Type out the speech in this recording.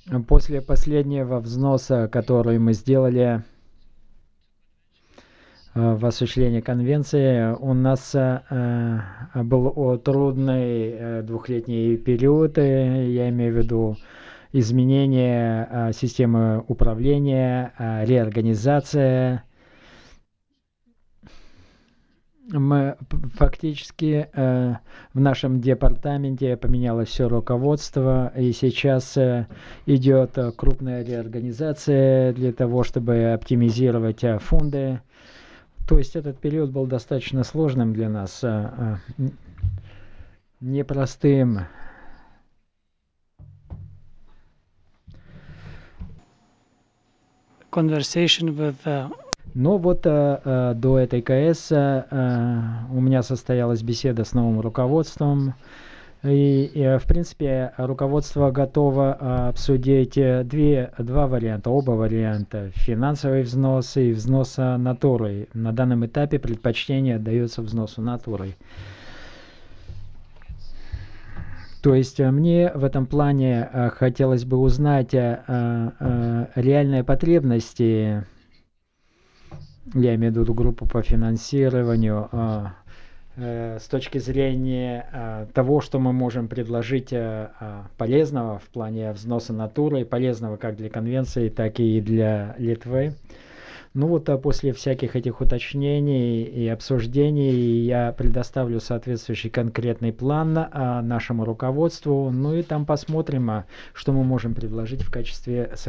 После последнего взноса, который мы сделали в осуществлении конвенции, у нас был трудный двухлетний период, я имею в виду изменение системы управления, реорганизация. Мы фактически в нашем департаменте поменялось все руководство, и сейчас идет крупная реорганизация для того, чтобы оптимизировать фонды. То есть этот период был достаточно сложным для нас, непростым. Conversation with Но вот до этой КС у меня состоялась беседа с новым руководством. И в принципе, руководство готово обсудить два варианта, оба варианта. Финансовый взнос и взнос натурой. На данном этапе предпочтение отдается взносу натурой. То есть мне в этом плане хотелось бы узнать реальные потребности, я имею в виду группу по финансированию, с точки зрения того, что мы можем предложить полезного в плане взноса натуры, полезного как для конвенции, так и для Литвы. Ну вот после всяких этих уточнений и обсуждений я предоставлю соответствующий конкретный план нашему руководству. Ну и там посмотрим, что мы можем предложить в качестве